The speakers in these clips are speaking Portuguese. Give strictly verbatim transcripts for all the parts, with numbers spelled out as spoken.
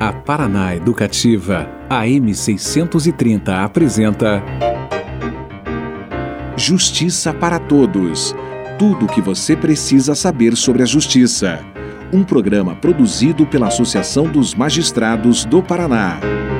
A Paraná Educativa, A M seiscentos e trinta apresenta Justiça para Todos. Tudo o que você precisa saber sobre a justiça. Um programa produzido pela Associação dos Magistrados do Paraná.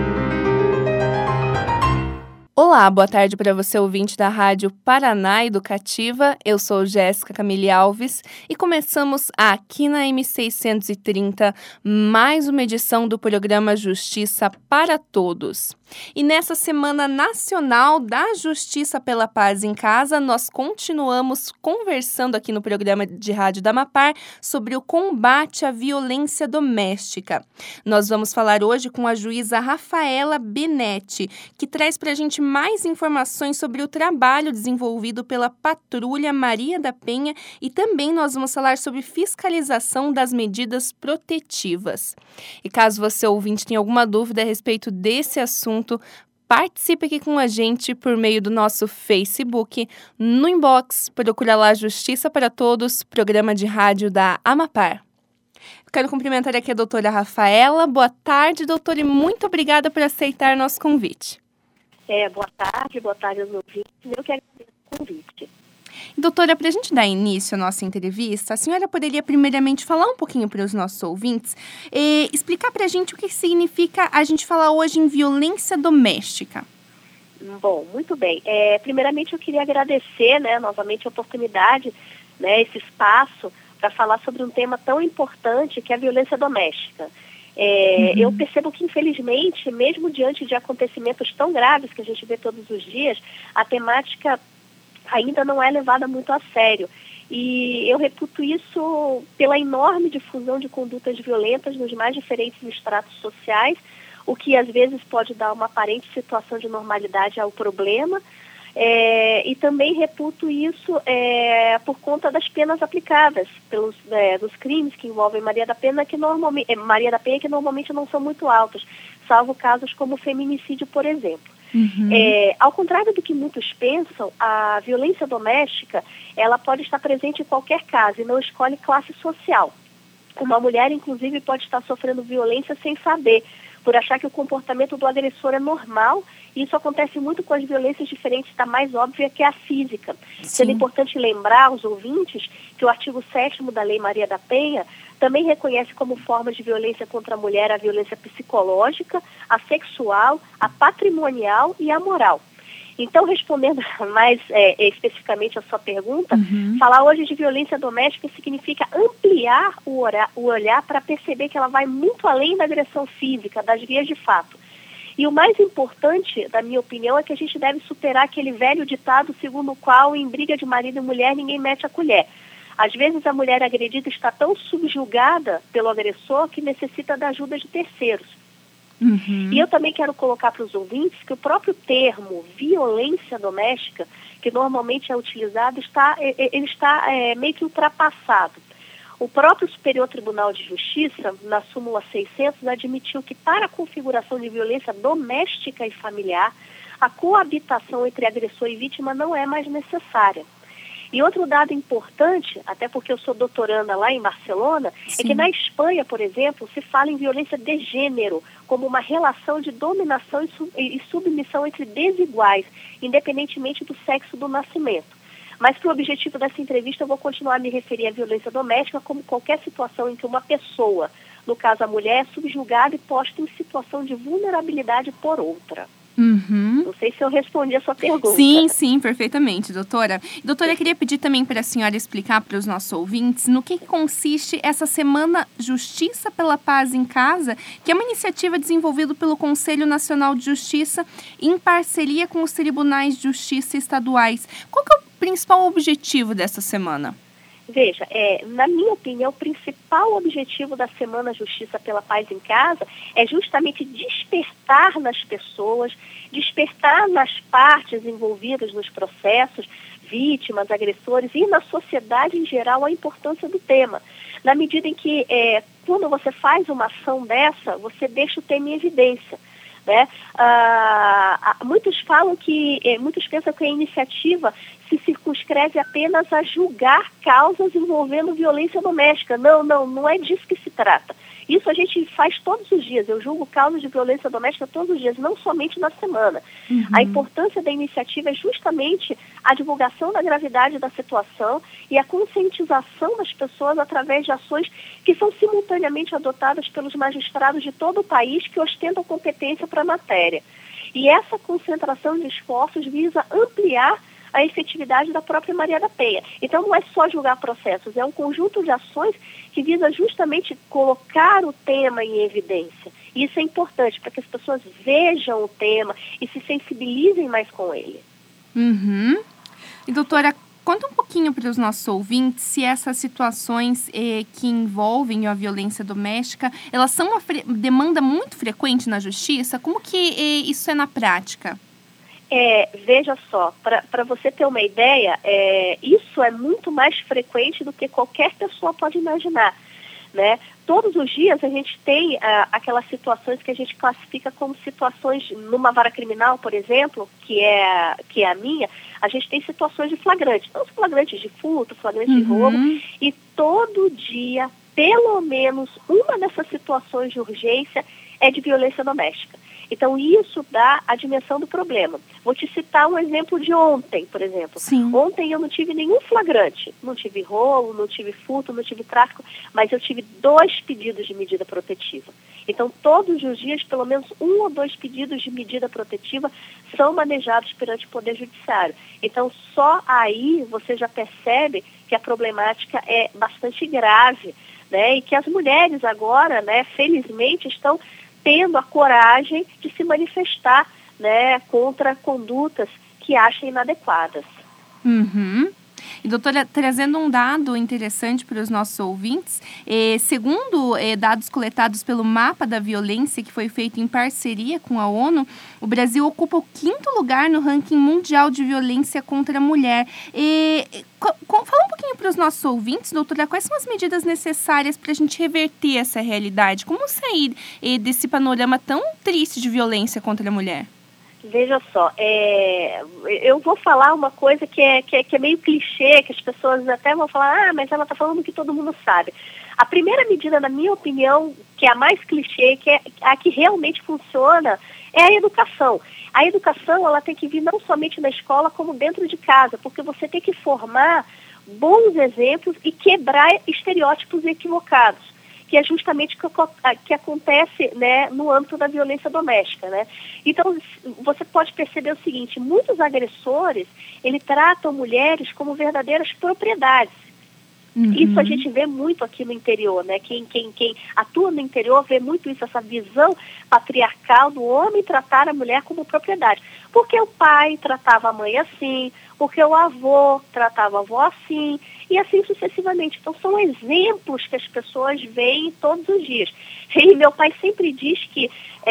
Olá, boa tarde para você, ouvinte da Rádio Paraná Educativa. Eu sou Jéssica Camille Alves e começamos aqui na M seiscentos e trinta mais uma edição do programa Justiça para Todos. E nessa Semana Nacional da Justiça pela Paz em Casa, nós continuamos conversando aqui no programa de rádio da Amapar sobre o combate à violência doméstica. Nós vamos falar hoje com a juíza Rafaela Benetti, que traz para a gente mais informações sobre o trabalho desenvolvido pela Patrulha Maria da Penha e também nós vamos falar sobre fiscalização das medidas protetivas. E caso você, ouvinte, tenha alguma dúvida a respeito desse assunto, participe aqui com a gente por meio do nosso Facebook, no inbox, procura lá Justiça para Todos, programa de rádio da Amapar. Quero cumprimentar aqui a doutora Rafaela. Boa tarde, doutora, e muito obrigada por aceitar nosso convite. É, boa tarde, boa tarde aos ouvintes. Eu que agradeço o convite. Doutora, para a gente dar início à nossa entrevista, a senhora poderia primeiramente falar um pouquinho para os nossos ouvintes e explicar para a gente o que significa a gente falar hoje em violência doméstica? Bom, muito bem. É, primeiramente, eu queria agradecer, né, novamente a oportunidade, né, esse espaço para falar sobre um tema tão importante que é a violência doméstica. É, uhum. Eu percebo que, infelizmente, mesmo diante de acontecimentos tão graves que a gente vê todos os dias, a temática ainda não é levada muito a sério. E eu reputo isso pela enorme difusão de condutas violentas nos mais diferentes estratos sociais, o que às vezes pode dar uma aparente situação de normalidade ao problema. É, e também reputo isso é, por conta das penas aplicadas pelos é, dos crimes que envolvem Maria da Penha, que normalmente Maria da Penha que normalmente não são muito altos, salvo casos como o feminicídio, por exemplo. Uhum. É, ao contrário do que muitos pensam, a violência doméstica ela pode estar presente em qualquer casa e não escolhe classe social. Uma mulher, inclusive, pode estar sofrendo violência sem saber, por achar que o comportamento do agressor é normal, e isso acontece muito com as violências diferentes da mais óbvia, que é a física. Sim. Sendo importante lembrar aos ouvintes que o artigo sétimo da Lei Maria da Penha também reconhece como forma de violência contra a mulher a violência psicológica, a sexual, a patrimonial e a moral. Então, respondendo mais é, especificamente a sua pergunta, uhum. falar hoje de violência doméstica significa ampliar o, ora, o olhar para perceber que ela vai muito além da agressão física, das vias de fato. E o mais importante, na minha opinião, é que a gente deve superar aquele velho ditado segundo o qual, em briga de marido e mulher, ninguém mete a colher. Às vezes, a mulher agredida está tão subjugada pelo agressor que necessita da ajuda de terceiros. Uhum. E eu também quero colocar para os ouvintes que o próprio termo violência doméstica, que normalmente é utilizado, está, ele está é, meio que ultrapassado. O próprio Superior Tribunal de Justiça, na súmula seiscentos, admitiu que para a configuração de violência doméstica e familiar, a coabitação entre agressor e vítima não é mais necessária. E outro dado importante, até porque eu sou doutoranda lá em Barcelona, Sim. é que na Espanha, por exemplo, se fala em violência de gênero como uma relação de dominação e submissão entre desiguais, independentemente do sexo do nascimento. Mas para o objetivo dessa entrevista eu vou continuar a me referir à violência doméstica como qualquer situação em que uma pessoa, no caso a mulher, é subjugada e posta em situação de vulnerabilidade por outra. Uhum. Não sei se eu respondi a sua pergunta. Sim, sim, perfeitamente, doutora. Doutora, eu queria pedir também para a senhora explicar para os nossos ouvintes no que consiste essa Semana Justiça pela Paz em Casa, que é uma iniciativa desenvolvida pelo Conselho Nacional de Justiça em parceria com os tribunais de justiça estaduais. Qual que é o principal objetivo dessa semana? Veja, é, na minha opinião, o principal objetivo da Semana Justiça pela Paz em Casa é justamente despertar nas pessoas, despertar nas partes envolvidas nos processos, vítimas, agressores e na sociedade em geral a importância do tema. Na medida em que, é, quando você faz uma ação dessa, você deixa o tema em evidência. Né? Ah, muitos falam que, eh, muitos pensam que a iniciativa se circunscreve apenas a julgar causas envolvendo violência doméstica. Não, não, não é disso que se trata. Isso a gente faz todos os dias. Eu julgo causas de violência doméstica todos os dias, não somente na semana. Uhum. A importância da iniciativa é justamente a divulgação da gravidade da situação e a conscientização das pessoas através de ações que são simultaneamente adotadas pelos magistrados de todo o país que ostentam competência para a matéria. E essa concentração de esforços visa ampliar a efetividade da própria Maria da Penha. Então não é só julgar processos, é um conjunto de ações que visa justamente colocar o tema em evidência. E isso é importante para que as pessoas vejam o tema e se sensibilizem mais com ele. Uhum. E doutora, conta um pouquinho para os nossos ouvintes se essas situações eh, que envolvem a violência doméstica, elas são uma fre- demanda muito frequente na justiça? Como que eh, isso é na prática? É, veja só, para você ter uma ideia, é, isso é muito mais frequente do que qualquer pessoa pode imaginar, né? Todos os dias a gente tem ah, aquelas situações que a gente classifica como situações, numa vara criminal, por exemplo, que é, que é a minha, a gente tem situações de flagrante, então flagrantes de furto, flagrantes uhum. de roubo, e todo dia, pelo menos uma dessas situações de urgência é de violência doméstica. Então, isso dá a dimensão do problema. Vou te citar um exemplo de ontem, por exemplo. Sim. Ontem eu não tive nenhum flagrante. Não tive roubo, não tive furto, não tive tráfico, mas eu tive dois pedidos de medida protetiva. Então, todos os dias, pelo menos um ou dois pedidos de medida protetiva são manejados perante o Poder Judiciário. Então, só aí você já percebe que a problemática é bastante grave, né? E que as mulheres agora, né, felizmente, estão tendo a coragem de se manifestar, né, contra condutas que achem inadequadas. Uhum. E, doutora, trazendo um dado interessante para os nossos ouvintes, eh, segundo eh, dados coletados pelo Mapa da Violência, que foi feito em parceria com a ONU, o Brasil ocupa o quinto lugar no ranking mundial de violência contra a mulher. E, co- co- fala um pouquinho para os nossos ouvintes, doutora, quais são as medidas necessárias para a gente reverter essa realidade? Como sair eh, desse panorama tão triste de violência contra a mulher? Veja só, é, eu vou falar uma coisa que é, que, é, que é meio clichê, que as pessoas até vão falar, ah, mas ela está falando que todo mundo sabe. A primeira medida, na minha opinião, que é a mais clichê, que é a que realmente funciona, é a educação. A educação, ela tem que vir não somente na escola, como dentro de casa, porque você tem que formar bons exemplos e quebrar estereótipos equivocados, que é justamente o que, que acontece, né, no âmbito da violência doméstica, né? Então, você pode perceber o seguinte, muitos agressores, eles tratam mulheres como verdadeiras propriedades. Uhum. Isso a gente vê muito aqui no interior, né? Quem, quem, quem atua no interior vê muito isso, essa visão patriarcal do homem tratar a mulher como propriedade. Porque o pai tratava a mãe assim, porque o avô tratava a avó assim, e assim sucessivamente. Então, são exemplos que as pessoas veem todos os dias. E meu pai sempre diz que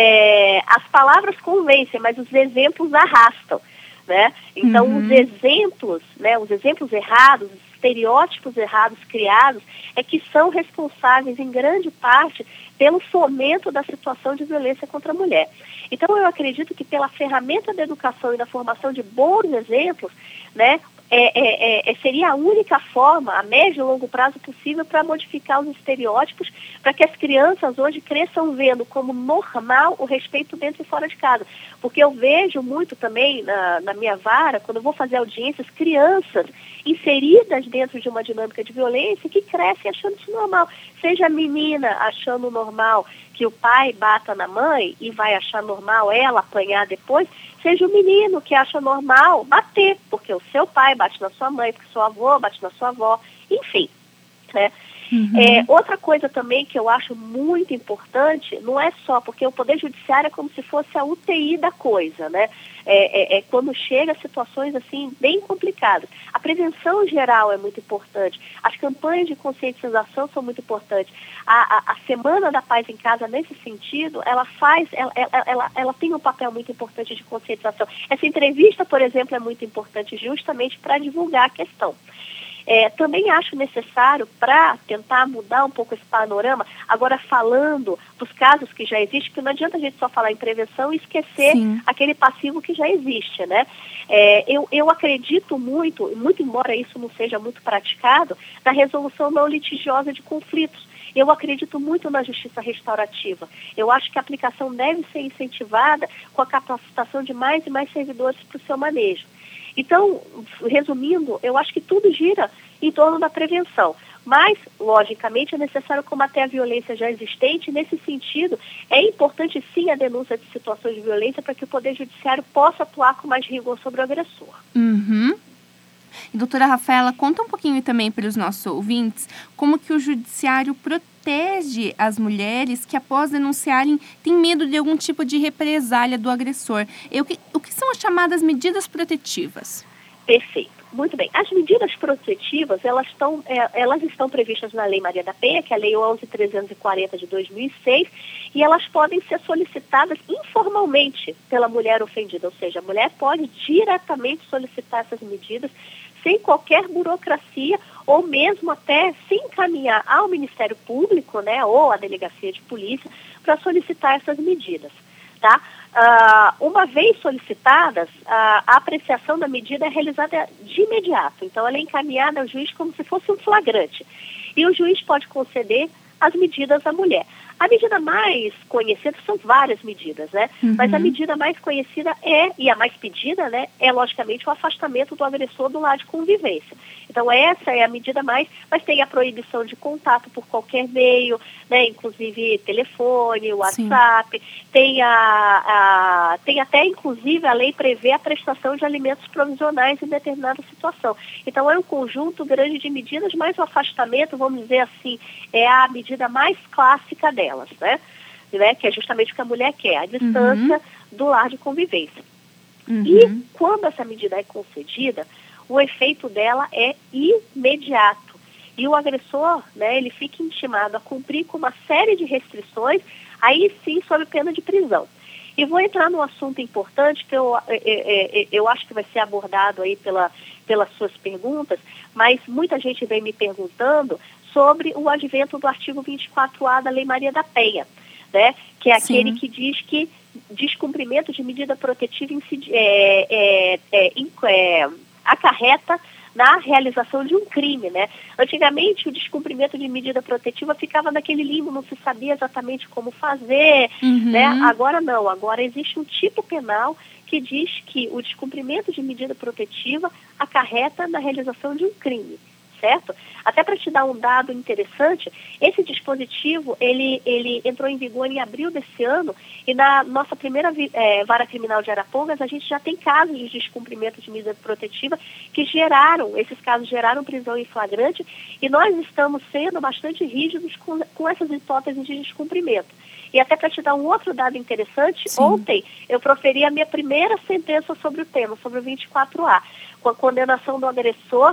é, as palavras convencem, mas os exemplos arrastam, né? Então, uhum. os exemplos, né, os exemplos errados, os estereótipos errados criados, é que são responsáveis, em grande parte, pelo fomento da situação de violência contra a mulher. Então, eu acredito que pela ferramenta da educação e da formação de bons exemplos, né, É, é, é, seria a única forma, a médio e longo prazo possível, para modificar os estereótipos, para que as crianças hoje cresçam vendo como normal o respeito dentro e fora de casa. Porque eu vejo muito também na, na minha vara, quando eu vou fazer audiências, crianças inseridas dentro de uma dinâmica de violência que crescem achando isso normal. Seja a menina achando normal que o pai bata na mãe e vai achar normal ela apanhar depois, seja o menino que acha normal bater, porque o seu pai bate na sua mãe, porque seu avô bate na sua avó, enfim, né? Uhum. É, outra coisa também que eu acho muito importante, não é só, porque o Poder Judiciário é como se fosse a U T I da coisa, né? É, é, é quando chega a situações assim bem complicadas. A prevenção geral é muito importante, as campanhas de conscientização são muito importantes. A, a, a Semana da Paz em Casa, nesse sentido, ela faz, ela, ela, ela, ela tem um papel muito importante de conscientização. Essa entrevista, por exemplo, é muito importante justamente para divulgar a questão. É, também acho necessário, para tentar mudar um pouco esse panorama, agora falando dos casos que já existem, porque não adianta a gente só falar em prevenção e esquecer Sim. aquele passivo que já existe, né? É, eu, eu acredito muito, muito embora isso não seja muito praticado, na resolução não litigiosa de conflitos. Eu acredito muito na justiça restaurativa. Eu acho que a aplicação deve ser incentivada com a capacitação de mais e mais servidores para o seu manejo. Então, resumindo, eu acho que tudo gira em torno da prevenção. Mas, logicamente, é necessário combater a violência já existente. Nesse sentido, é importante sim a denúncia de situações de violência para que o Poder Judiciário possa atuar com mais rigor sobre o agressor. Uhum. E, doutora Rafaela, conta um pouquinho também para os nossos ouvintes como que o Judiciário protege as mulheres que, após denunciarem, têm medo de algum tipo de represália do agressor. E o, que, o que são as chamadas medidas protetivas? Perfeito. Muito bem. As medidas protetivas, elas estão, é, elas estão previstas na Lei Maria da Penha, que é a Lei onze mil trezentos e quarenta de dois mil e seis, e elas podem ser solicitadas informalmente pela mulher ofendida, ou seja, a mulher pode diretamente solicitar essas medidas sem qualquer burocracia, ou mesmo até se encaminhar ao Ministério Público, né, ou à Delegacia de Polícia, para solicitar essas medidas, tá? Uh, uma vez solicitadas, uh, a apreciação da medida é realizada de imediato. Então, ela é encaminhada ao juiz como se fosse um flagrante. E o juiz pode conceder as medidas à mulher. A medida mais conhecida, são várias medidas, né? Uhum. Mas a medida mais conhecida é, e a mais pedida, né, é logicamente o afastamento do agressor do lar de convivência. Então essa é a medida mais, mas tem a proibição de contato por qualquer meio, né, inclusive telefone, WhatsApp, Sim. tem, a, a, tem até inclusive a lei prevê a prestação de alimentos provisionais em determinada situação. Então é um conjunto grande de medidas, mas o afastamento, vamos dizer assim, é a medida mais clássica dela. Né? Né? Que é justamente o que a mulher quer, a distância uhum. do lar de convivência. Uhum. E quando essa medida é concedida, o efeito dela é imediato. E o agressor, né, ele fica intimado a cumprir com uma série de restrições, aí sim sob pena de prisão. E vou entrar num assunto importante que eu, é, é, eu acho que vai ser abordado aí pela, pelas suas perguntas, mas muita gente vem me perguntando sobre o advento do artigo vinte e quatro A da Lei Maria da Penha, né? Que é aquele Sim. que diz que descumprimento de medida protetiva incide, é, é, é, é, acarreta na realização de um crime, né? Antigamente, o descumprimento de medida protetiva ficava naquele limbo, não se sabia exatamente como fazer, uhum. né? Agora não, agora existe um tipo penal que diz que o descumprimento de medida protetiva acarreta na realização de um crime. Certo? Até para te dar um dado interessante, esse dispositivo, ele, ele entrou em vigor em abril desse ano e na nossa primeira é, vara criminal de Arapongas, a gente já tem casos de descumprimento de medida protetiva que geraram, esses casos geraram prisão em flagrante e nós estamos sendo bastante rígidos com, com essas hipóteses de descumprimento. E até para te dar um outro dado interessante, Sim. ontem eu proferi a minha primeira sentença sobre o tema, sobre o vinte e quatro A, com a condenação do agressor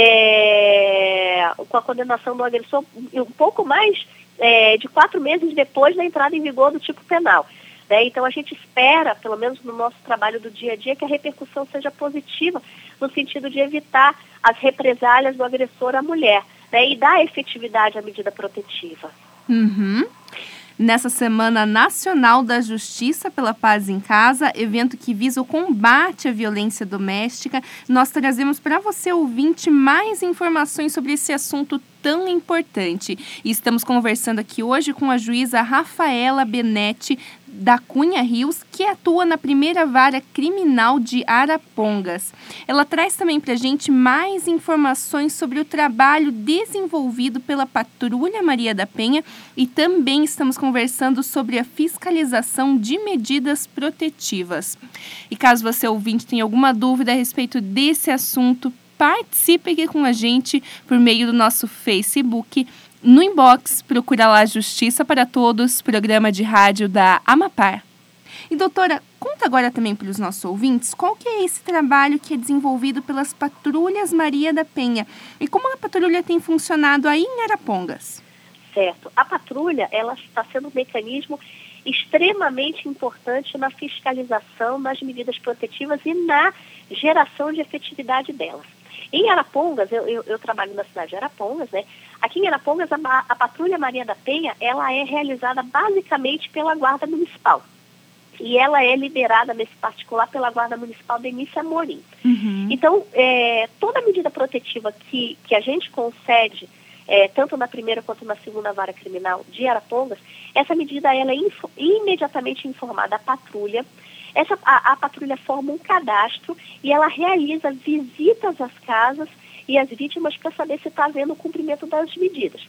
É, com a condenação do agressor um pouco mais é, de quatro meses depois da entrada em vigor do tipo penal. Né? Então a gente espera, pelo menos no nosso trabalho do dia a dia, que a repercussão seja positiva no sentido de evitar as represálias do agressor à mulher, né? E dar efetividade à medida protetiva. Uhum. Nessa Semana Nacional da Justiça pela Paz em Casa, evento que visa o combate à violência doméstica, nós trazemos para você, ouvinte, mais informações sobre esse assunto tão importante. E estamos conversando aqui hoje com a juíza Rafaela Benetti, da Cunha Rios, que atua na primeira vara criminal de Arapongas. Ela traz também para a gente mais informações sobre o trabalho desenvolvido pela Patrulha Maria da Penha e também estamos conversando sobre a fiscalização de medidas protetivas. E caso você, ouvinte, tenha alguma dúvida a respeito desse assunto, participe aqui com a gente por meio do nosso Facebook. No inbox, procura lá Justiça para Todos, programa de rádio da Amapar. E doutora, conta agora também para os nossos ouvintes qual que é esse trabalho que é desenvolvido pelas Patrulhas Maria da Penha e como a patrulha tem funcionado aí em Arapongas. Certo. A patrulha, ela está sendo um mecanismo extremamente importante na fiscalização das medidas protetivas e na geração de efetividade delas. Em Arapongas, eu, eu, eu trabalho na cidade de Arapongas, né? Aqui em Arapongas, a, a Patrulha Maria da Penha, ela é realizada basicamente pela Guarda Municipal. E ela é liderada, nesse particular, pela Guarda Municipal Denise Amorim. Uhum. Então, é, toda medida protetiva que, que a gente concede, é, tanto na primeira quanto na segunda vara criminal de Arapongas, essa medida ela é info, imediatamente informada à patrulha. Essa, a, a patrulha forma um cadastro e ela realiza visitas às casas e às vítimas para saber se está havendo o cumprimento das medidas.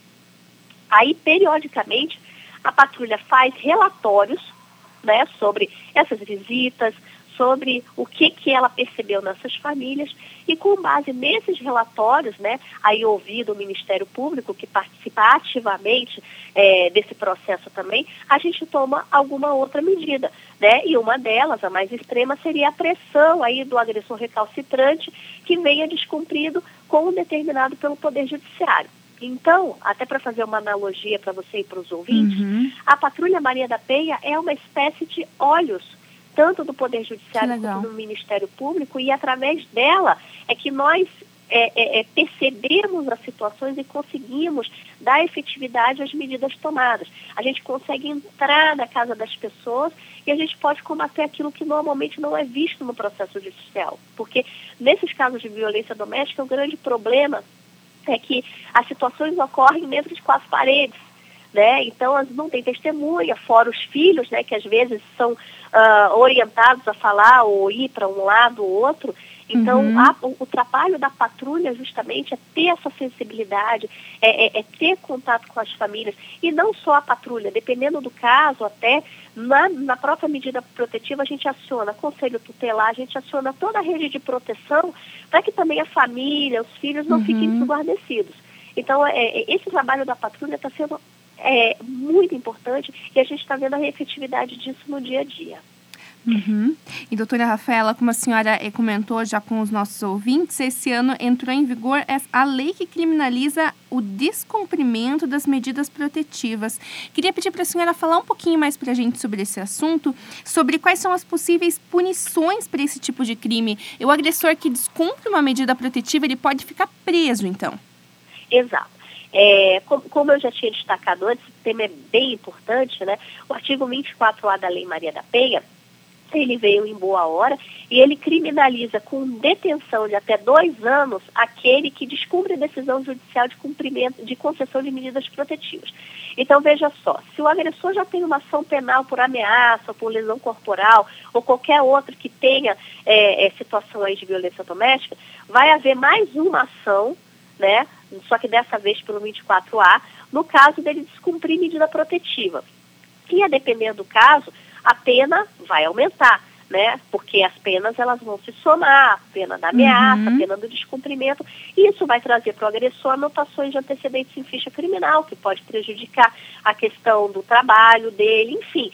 Aí, periodicamente, a patrulha faz relatórios, né, sobre essas visitas, sobre o que, que ela percebeu nessas famílias, e com base nesses relatórios, né, aí ouvido o Ministério Público, que participa ativamente é, desse processo também, a gente toma alguma outra medida, né, e uma delas, a mais extrema, seria a pressão aí do agressor recalcitrante que venha descumprido com o determinado pelo Poder Judiciário. Então, até para fazer uma analogia para você e para os ouvintes, uhum. a Patrulha Maria da Penha é uma espécie de olhos, tanto do Poder Judiciário quanto do Ministério Público, e através dela é que nós é, é, é, percebemos as situações e conseguimos dar efetividade às medidas tomadas. A gente consegue entrar na casa das pessoas e a gente pode combater aquilo que normalmente não é visto no processo judicial. Porque nesses casos de violência doméstica, o grande problema é que as situações ocorrem dentro de quatro paredes, né? Então, não tem testemunha, fora os filhos, né, que às vezes são uh, orientados a falar ou ir para um lado ou outro. Então, uhum. a, o, o trabalho da patrulha justamente é ter essa sensibilidade, é, é, é ter contato com as famílias. E não só a patrulha, dependendo do caso, até na, na própria medida protetiva, a gente aciona conselho tutelar, a gente aciona toda a rede de proteção para que também a família, os filhos não uhum. fiquem desguarnecidos. Então, é, esse trabalho da patrulha está sendo é, muito importante e a gente está vendo a efetividade disso no dia a dia. Uhum. E doutora Rafaela, como a senhora comentou já com os nossos ouvintes, esse ano entrou em vigor a lei que criminaliza o descumprimento das medidas protetivas. Queria pedir para a senhora falar um pouquinho mais para a gente sobre esse assunto, sobre quais são as possíveis punições para esse tipo de crime. O agressor que descumpre uma medida protetiva, ele pode ficar preso, então? Exato. É, como, como eu já tinha destacado antes, o tema é bem importante, né? O artigo vinte e quatro A da Lei Maria da Penha, ele veio em boa hora e ele criminaliza com detenção de até dois anos aquele que descumpre a decisão judicial de cumprimento, de concessão de medidas protetivas. Então, veja só, se o agressor já tem uma ação penal por ameaça, por lesão corporal, ou qualquer outro que tenha é, é, situação aí de violência doméstica, vai haver mais uma ação, né, só que dessa vez pelo vinte e quatro A, no caso dele descumprir medida protetiva. E a depender do caso, a pena vai aumentar, né? Porque as penas elas vão se somar, a pena da ameaça, uhum. a pena do descumprimento, e isso vai trazer para o agressor anotações de antecedentes em ficha criminal, que pode prejudicar a questão do trabalho dele, enfim.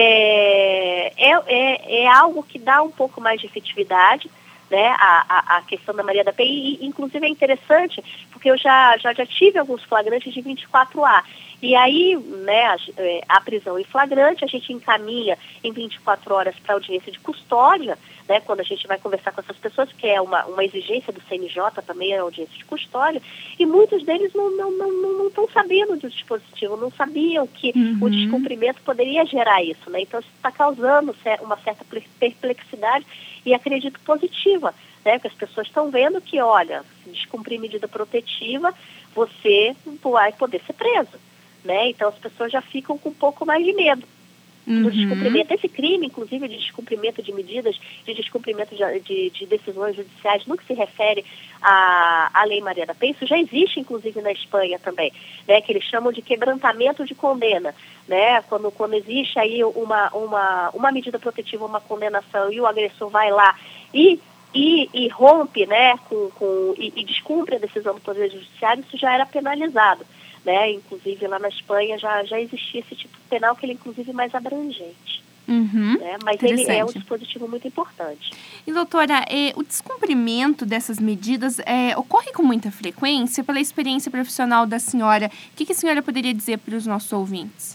É, é, é, é algo que dá um pouco mais de efetividade, né? A, a, a questão da Maria da Penha, e inclusive é interessante, porque eu já, já, já tive alguns flagrantes de vinte e quatro A. E aí, né, a, a prisão em flagrante, a gente encaminha em vinte e quatro horas para audiência de custódia, né, quando a gente vai conversar com essas pessoas, que é uma, uma exigência do C N J também, a audiência de custódia, e muitos deles não estão não, não, não, não sabendo do dispositivo, não sabiam que uhum. o descumprimento poderia gerar isso, né? Então, isso está causando uma certa perplexidade e acredito positiva, né, porque as pessoas estão vendo que, olha, se descumprir medida protetiva, você vai poder ser preso. Né? Então, as pessoas já ficam com um pouco mais de medo uhum. do descumprimento. Esse crime, inclusive, de descumprimento de medidas, de descumprimento de, de, de decisões judiciais, no que se refere à, à Lei Maria da Penha, isso já existe, inclusive, na Espanha também, né? Que eles chamam de quebrantamento de condena. Né? Quando, quando existe aí uma, uma, uma medida protetiva, uma condenação, e o agressor vai lá e E, e rompe, né, com, com, e, e descumpre a decisão do Poder Judiciário, isso já era penalizado. Né? Inclusive, lá na Espanha já, já existia esse tipo de penal, que ele é, inclusive, mais abrangente. Uhum, né? Mas ele é um dispositivo muito importante. E, doutora, é, o descumprimento dessas medidas é, ocorre com muita frequência? Pela experiência profissional da senhora, o que, que a senhora poderia dizer para os nossos ouvintes?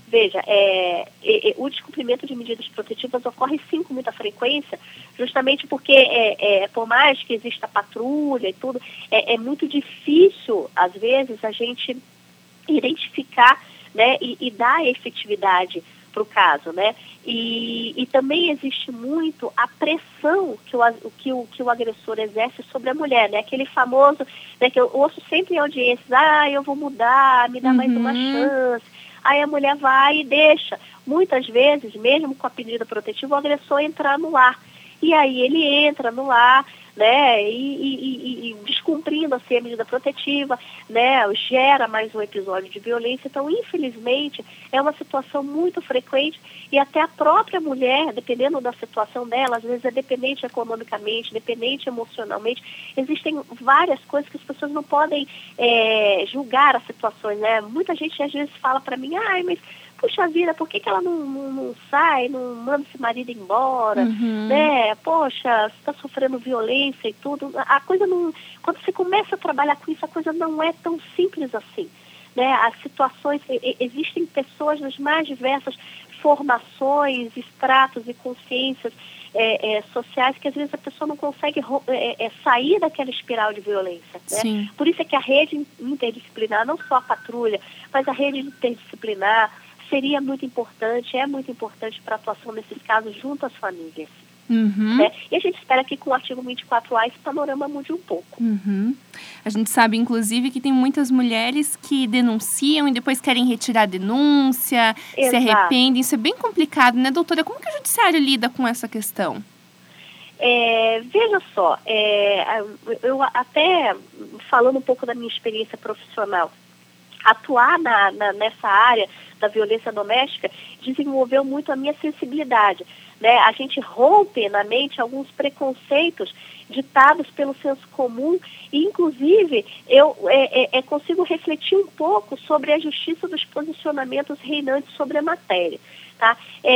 Veja, é, é, é, o descumprimento de medidas protetivas ocorre sim com muita frequência, justamente porque, é, é, por mais que exista patrulha e tudo, é, é muito difícil, às vezes, a gente identificar, né, e, e dar efetividade para o caso, né? E, e também existe muito a pressão que o, que, o, que o agressor exerce sobre a mulher, né? Aquele famoso, né, que eu ouço sempre em audiências, ah, eu vou mudar, me dá uhum. mais uma chance. Aí a mulher vai e deixa. Muitas vezes, mesmo com a medida protetiva, o agressor entra no lar. E aí ele entra no lar, né, e, e, e, e descumprindo assim, a medida protetiva, né, gera mais um episódio de violência. Então, infelizmente, é uma situação muito frequente e até a própria mulher, dependendo da situação dela, às vezes é dependente economicamente, dependente emocionalmente. Existem várias coisas que as pessoas não podem é, julgar as situações, né? Muita gente às vezes fala para mim, ai, mas puxa vida, por que, que ela não, não, não sai, não manda esse marido embora, uhum. né? Poxa, você está sofrendo violência e tudo. A coisa não... Quando você começa a trabalhar com isso, a coisa não é tão simples assim, né? As situações... Existem pessoas das mais diversas formações, estratos e consciências é, é, sociais que às vezes a pessoa não consegue é, é, sair daquela espiral de violência, né? Por isso é que a rede interdisciplinar, não só a patrulha, mas a rede interdisciplinar seria muito importante, é muito importante para a atuação nesses casos junto às famílias. Uhum. Né? E a gente espera que com o artigo vinte e quatro A esse panorama mude um pouco. Uhum. A gente sabe, inclusive, que tem muitas mulheres que denunciam e depois querem retirar a denúncia, Exato. se arrependem. Isso é bem complicado, né, doutora? Como que o judiciário lida com essa questão? É, veja só, é, eu até falando um pouco da minha experiência profissional, atuar na, na, nessa área da violência doméstica desenvolveu muito a minha sensibilidade, né? A gente rompe na mente alguns preconceitos ditados pelo senso comum e, inclusive, eu é, é, é, consigo refletir um pouco sobre a justiça dos posicionamentos reinantes sobre a matéria, tá?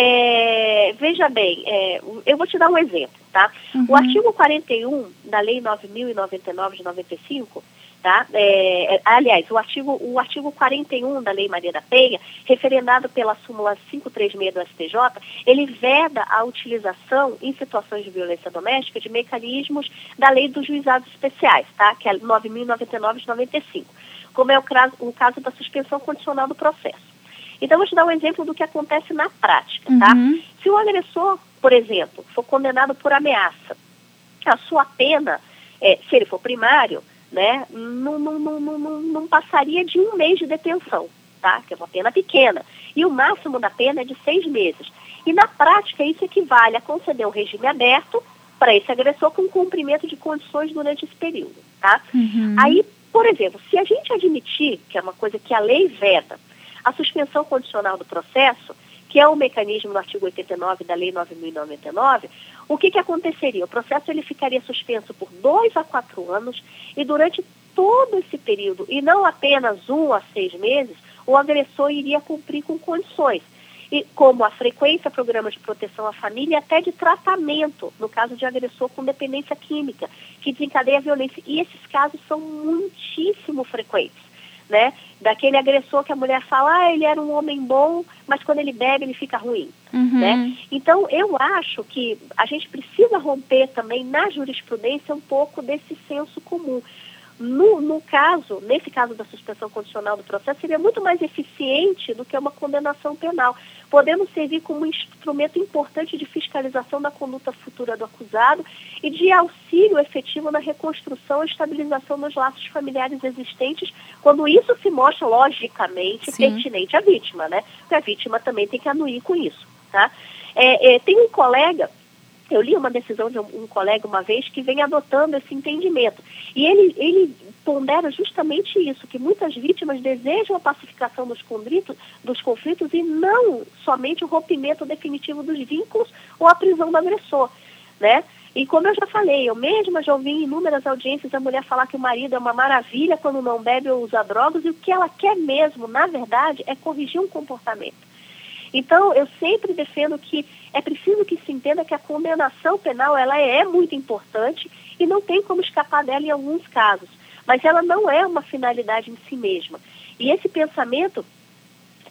É, veja bem, é, eu vou te dar um exemplo, tá? Uhum. O artigo quarenta e um da Lei nove mil e noventa e nove de noventa e cinco, tá? É, aliás, o artigo, o artigo quarenta e um da Lei Maria da Penha, referendado pela súmula quinhentos e trinta e seis do S T J, ele veda a utilização em situações de violência doméstica de mecanismos da Lei dos Juizados Especiais, tá? Que é nove mil e noventa e nove de noventa e cinco, como é o caso, o caso da suspensão condicional do processo. Então, vou te dar um exemplo do que acontece na prática, tá? Uhum. Se o agressor, por exemplo, for condenado por ameaça, a sua pena, é, se ele for primário, né, não, não, não, não, não passaria de um mês de detenção, tá? Que é uma pena pequena. E o máximo da pena é de seis meses. E na prática isso equivale a conceder um regime aberto para esse agressor com cumprimento de condições durante esse período, tá? Uhum. Aí, por exemplo, se a gente admitir, que é uma coisa que a lei veda, a suspensão condicional do processo, que é um mecanismo no artigo oitenta e nove da Lei nove mil e noventa e nove, o que que aconteceria? O processo ele ficaria suspenso por dois a quatro anos e durante todo esse período, e não apenas um a seis meses, o agressor iria cumprir com condições, e como a frequência, programas de proteção à família e até de tratamento, no caso de agressor com dependência química, que desencadeia a violência. E esses casos são muitíssimo frequentes, né? Daquele agressor que a mulher fala, ah, ele era um homem bom, mas quando ele bebe ele fica ruim, uhum. né? Então, eu acho que a gente precisa romper também na jurisprudência um pouco desse senso comum. No, no caso, nesse caso da suspensão condicional do processo, seria muito mais eficiente do que uma condenação penal, podendo servir como um instrumento importante de fiscalização da conduta futura do acusado e de auxílio efetivo na reconstrução e estabilização dos laços familiares existentes, quando isso se mostra, logicamente, Sim. pertinente à vítima, né? Porque a vítima também tem que anuir com isso, tá? É, é, tem um colega... Eu li uma decisão de um, um colega uma vez que vem adotando esse entendimento. E ele, ele pondera justamente isso, que muitas vítimas desejam a pacificação dos conflitos, dos conflitos e não somente o rompimento definitivo dos vínculos ou a prisão do agressor, né? E como eu já falei, eu mesma já ouvi em inúmeras audiências a mulher falar que o marido é uma maravilha quando não bebe ou usa drogas, e o que ela quer mesmo, na verdade, é corrigir um comportamento. Então, eu sempre defendo que é preciso que se entenda que a condenação penal ela é muito importante e não tem como escapar dela em alguns casos. Mas ela não é uma finalidade em si mesma. E esse pensamento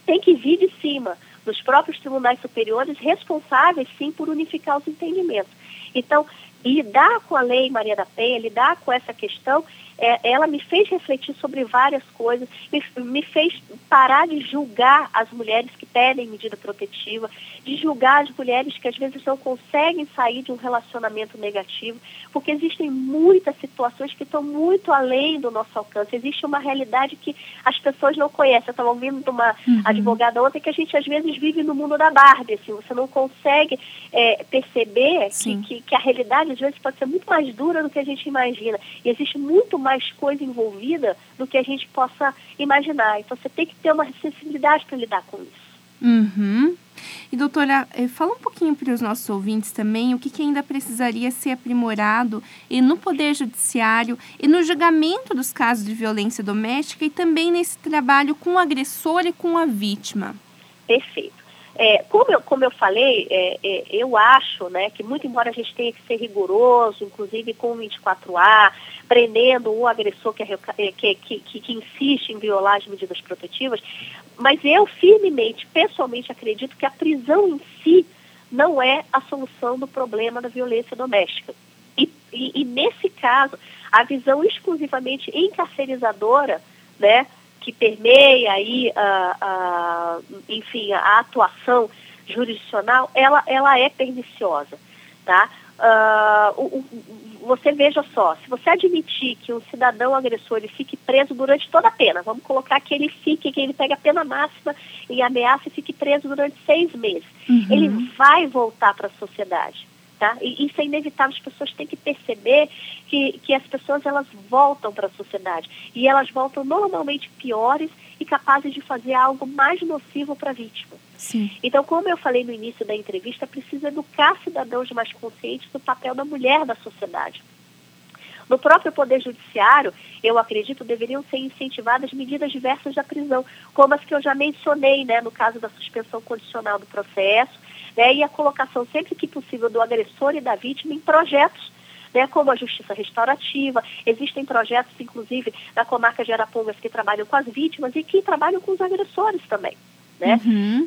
tem que vir de cima, dos próprios tribunais superiores, responsáveis, sim, por unificar os entendimentos. Então, lidar com a Lei Maria da Penha, lidar com essa questão, é, ela me fez refletir sobre várias coisas, me, me fez parar de julgar as mulheres que pedem medida protetiva, de julgar as mulheres que às vezes não conseguem sair de um relacionamento negativo, porque existem muitas situações que estão muito além do nosso alcance. Existe uma realidade que as pessoas não conhecem. Eu estava ouvindo de uma uhum. advogada ontem que a gente às vezes vive no mundo da Barbie, assim, você não consegue é, perceber que, que, que a realidade às vezes pode ser muito mais dura do que a gente imagina. E existe muito mais coisa envolvida do que a gente possa imaginar. Então você tem que ter uma sensibilidade para lidar com isso. Uhum. E doutora, fala um pouquinho para os nossos ouvintes também o que, que ainda precisaria ser aprimorado e no Poder Judiciário e no julgamento dos casos de violência doméstica e também nesse trabalho com o agressor e com a vítima. Perfeito. É, como, eu, como eu falei, é, é, eu acho, né, que muito embora a gente tenha que ser rigoroso, inclusive com o vinte e quatro A, prendendo o agressor que, que, que, que, que insiste em violar as medidas protetivas, mas eu firmemente, pessoalmente, acredito que a prisão em si não é a solução do problema da violência doméstica. E, e, e nesse caso, a visão exclusivamente encarcerizadora, né, que permeia aí, a, a, enfim, a atuação jurisdicional, ela, ela é perniciosa, tá? Uh, o, o, você veja só, se você admitir que um cidadão agressor ele fique preso durante toda a pena, vamos colocar que ele fique, que ele pegue a pena máxima em ameaça e fique preso durante seis meses, uhum. ele vai voltar para a sociedade. Tá? E isso é inevitável, as pessoas têm que perceber que, que as pessoas elas voltam para a sociedade e elas voltam normalmente piores e capazes de fazer algo mais nocivo para a vítima. Sim. Então, como eu falei no início da entrevista, precisa educar cidadãos mais conscientes do papel da mulher na sociedade. No próprio Poder Judiciário, eu acredito, deveriam ser incentivadas medidas diversas da prisão, como as que eu já mencionei, né, no caso da suspensão condicional do processo, né, e a colocação sempre que possível do agressor e da vítima em projetos, né, como a justiça restaurativa. Existem projetos, inclusive, da comarca de Arapongas que trabalham com as vítimas e que trabalham com os agressores também. Né? Uhum.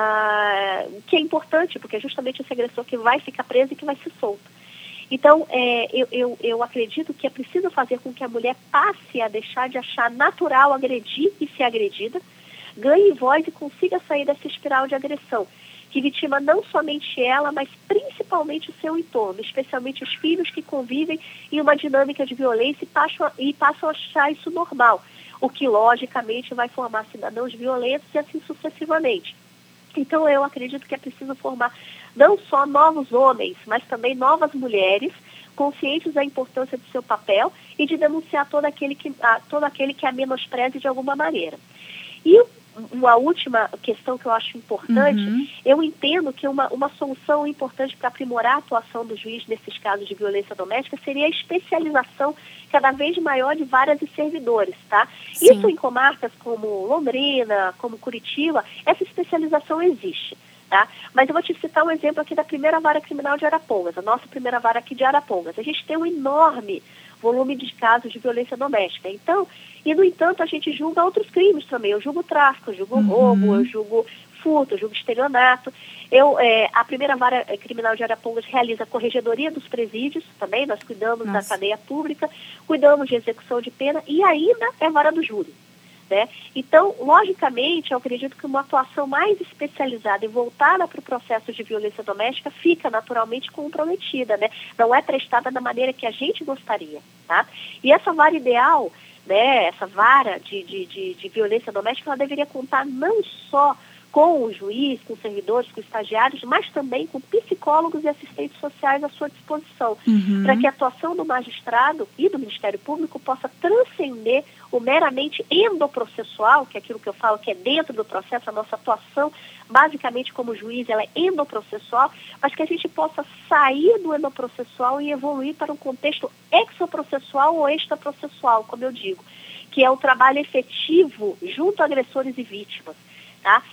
Ah, que é importante, porque é justamente esse agressor que vai ficar preso e que vai ser solto. Então, é, eu, eu, eu acredito que é preciso fazer com que a mulher passe a deixar de achar natural agredir e ser agredida, ganhe voz e consiga sair dessa espiral de agressão, que vitima não somente ela, mas principalmente o seu entorno, especialmente os filhos que convivem em uma dinâmica de violência e passam, e passam a achar isso normal, o que logicamente vai formar cidadãos violentos e assim sucessivamente. Então eu acredito que é preciso formar não só novos homens, mas também novas mulheres, conscientes da importância do seu papel e de denunciar todo aquele que a, todo aquele que a menospreze de alguma maneira. E uma última questão que eu acho importante, uhum. eu entendo que uma, uma solução importante para aprimorar a atuação do juiz nesses casos de violência doméstica seria a especialização cada vez maior de varas e servidores, tá? Sim. Isso em comarcas como Londrina, como Curitiba, essa especialização existe, tá? Mas eu vou te citar um exemplo aqui da primeira vara criminal de Arapongas, a nossa primeira vara aqui de Arapongas. A gente tem um enorme volume de casos de violência doméstica. Então, e no entanto, a gente julga outros crimes também. Eu julgo tráfico, eu julgo uhum. roubo, eu julgo furto, eu julgo estelionato. Eu, é, a primeira vara criminal de Arapongas realiza a corregedoria dos presídios também, nós cuidamos Nossa. da cadeia pública, cuidamos de execução de pena e ainda é vara do júri. Né? Então, logicamente, eu acredito que uma atuação mais especializada e voltada para o processo de violência doméstica fica naturalmente comprometida, né? Não é prestada da maneira que a gente gostaria, tá? E essa vara ideal, né, essa vara de, de, de, de violência doméstica, ela deveria contar não só com o juiz, com servidores, com estagiários, mas também com psicólogos e assistentes sociais à sua disposição, uhum. para que a atuação do magistrado e do Ministério Público possa transcender o meramente endoprocessual, que é aquilo que eu falo que é dentro do processo, a nossa atuação, basicamente como juiz, ela é endoprocessual, mas que a gente possa sair do endoprocessual e evoluir para um contexto exoprocessual ou extraprocessual, como eu digo, que é o trabalho efetivo junto a agressores e vítimas, tá?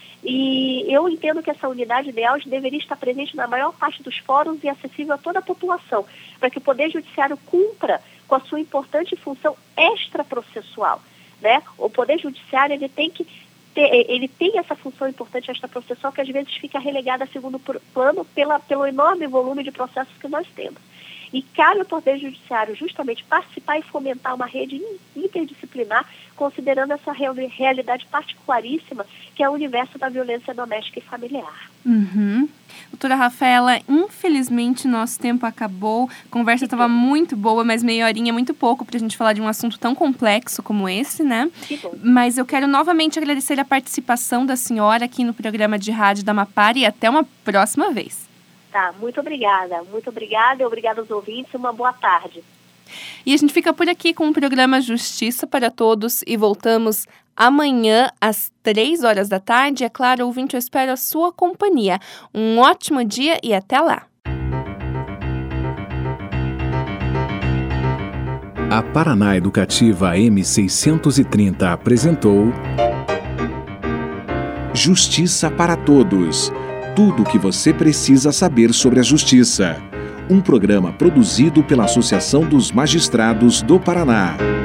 E eu entendo que essa unidade ideal deveria estar presente na maior parte dos fóruns e acessível a toda a população, para que o Poder Judiciário cumpra com a sua importante função extraprocessual, né? O Poder Judiciário ele tem que te, ele tem essa função importante extraprocessual que às vezes fica relegada a segundo plano pela, pelo enorme volume de processos que nós temos. E cabe ao Poder Judiciário justamente participar e fomentar uma rede interdisciplinar, considerando essa real, realidade particularíssima que é o universo da violência doméstica e familiar. Uhum. Doutora Rafaela, infelizmente nosso tempo acabou, a conversa estava muito boa, mas meia horinha é muito pouco para a gente falar de um assunto tão complexo como esse, né? Que bom. Mas eu quero novamente agradecer a participação da senhora aqui no programa de rádio da Amapar e até uma próxima vez. Tá, muito obrigada, muito obrigada e obrigada aos ouvintes, uma boa tarde. E a gente fica por aqui com o programa Justiça para Todos e voltamos amanhã às três horas da tarde. É claro, ouvinte, eu espero a sua companhia. Um ótimo dia e até lá. A Paraná Educativa M seiscentos e trinta apresentou Justiça para Todos. Tudo o que você precisa saber sobre a justiça. Um programa produzido pela Associação dos Magistrados do Paraná.